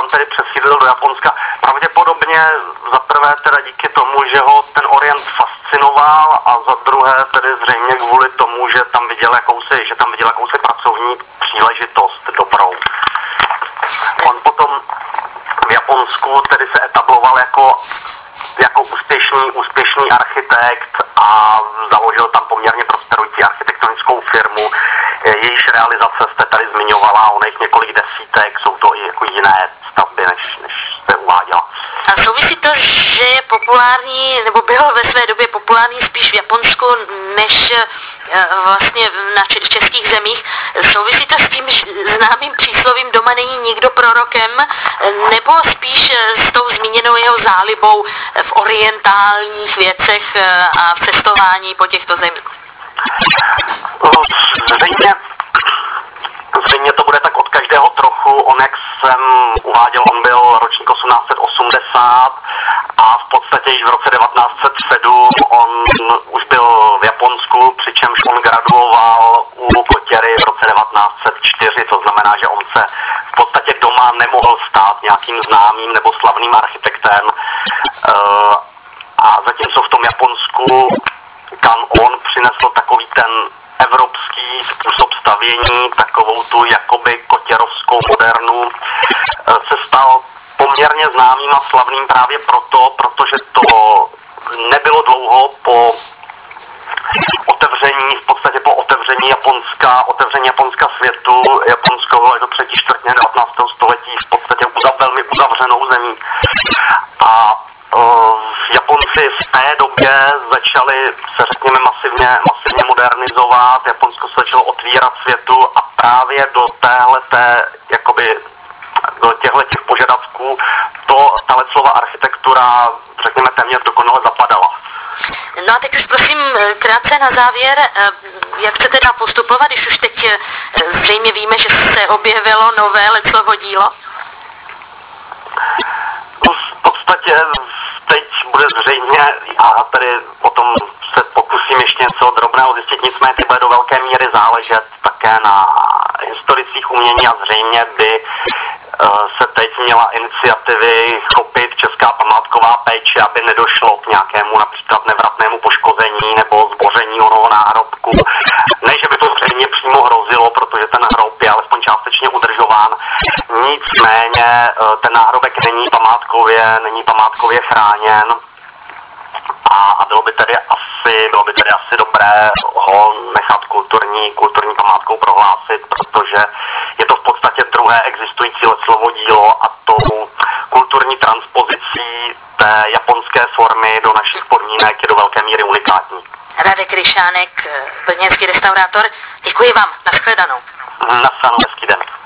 tam tedy přesídlil do Japonska. Pravděpodobně za prvé teda díky tomu, že ho ten Orient fascinoval a za druhé tedy zřejmě kvůli tomu, že tam viděl jakousi pracovní příležitost dobrou. On potom v Japonsku tedy se etabloval jako úspěšný architekt a založil tam poměrně prosperující architektonickou firmu. Jejíž realizace jste tady zmiňovala, ono jich několik desítek, jsou to i jako jiné stavby, než jste uváděla. A souvisí to, že je populární, nebo byl ve své době populární spíš v Japonsku, než vlastně v českých zemích. Souvisí to s tím známým příslovím doma není nikdo prorokem, nebo spíš s tou zmíněnou jeho zálibou v orientálních věcech a v cestování po těchto zemích? Zřejmě to bude tak od každého trochu. On, jak jsem uváděl, on byl ročník 1880 a v podstatě již v roce 1907 on už byl v Japonsku, přičemž on graduoval u Kotěry v roce 1904, to znamená, že on se v podstatě doma nemohl stát nějakým známým nebo slavným architektem. A zatímco v tom Japonsku Kan-on přinesl takový ten evropský způsob stavění, takovou tu jakoby kotěrovskou modernu, se stal poměrně známým a slavným právě proto, protože to nebylo dlouho po otevření Japonska světu. Japonsko bylo do třetí čtvrtiny 19. století v podstatě velmi uzavřenou zemí. A Japonci v té době začali se, řekněme, masivně modernizovat, Japonsko se začalo otvírat světu a právě do těchto požadavků ta Leclova architektura, řekněme, téměř dokonale zapadala. No a teď už prosím krátce na závěr, jak chcete dál postupovat, když už teď zřejmě víme, že se objevilo nové Leclovo dílo? No, v podstatě teď bude zřejmě, a tady potom se pokusím ještě něco drobného zjistit, nicméně ty bude do velké míry záležet také na historicích umění a zřejmě by se teď měla iniciativy chopit Česká památková péče, aby nedošlo k nějakému například nevratnému poškození nebo zboření onoho náhrobku. Ne, že by to zřejmě přímo hrozilo, protože ten hrob je alespoň částečně udržován. Nicméně ten náhrobek není památkově chráněn a bylo by tedy asi dobré ho nechat kulturní památkou prohlásit, protože je to v podstatě druhé existující Leclovo dílo a tou kulturní transpozicí té japonské formy do našich podmínek je do velké míry unikátní. Radek Ryšánek, brněnský restaurátor, děkuji vám, nashledanou. Nashledanou, hezký den.